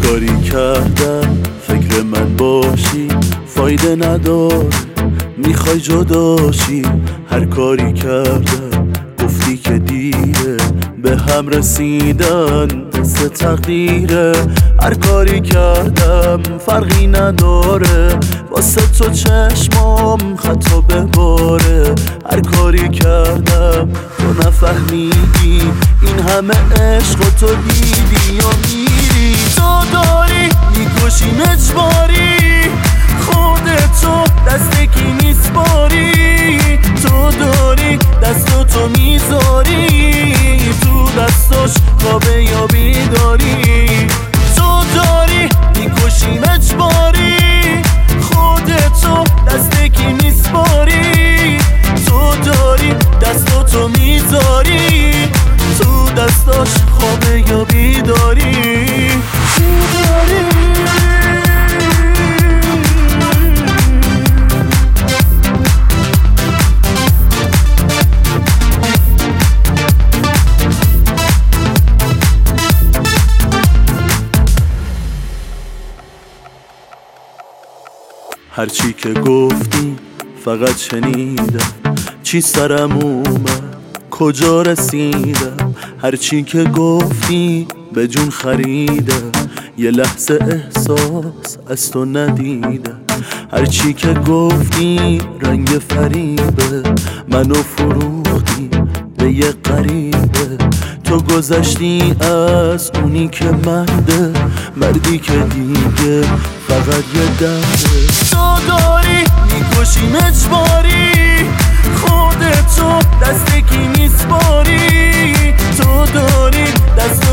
کاری کردم فکر من باشی فایده نداره، میخوای جداشی. هر کاری کردم گفتی که دیره، به هم رسیدن دست تقدیره. هر کاری کردم فرقی نداره، واسه تو چشمام خطا بباره. هر کاری کردم تو نفهمیدی، این همه عشق و تو دیدی یا میری. تو داری میکشی اجباری، خودتو دست کی میسپاری. تو داری دستاتو میذاری تو دستاش، خوابه یا بیداری. تو داری میکشی اجباری، خودتو دست کی میسپاری. تو داری دستاتو میذاری تو دستاش، خوابه یا بیداری. هرچی که گفتی فقط شنیدم، چی سرم اومد کجا رسیدم. هرچی که گفتی به جون خریدم، یه لحظه احساس از تو ندیدم. هرچی که گفتی رنگ فریبه، منو فروختی به یه غریبه. تو گذشتی از اونی که مرده، مردی که دیگه فقط یه درده. تو داری میکشی اجباری، خودتو دست کی میسپاری. تو داری دست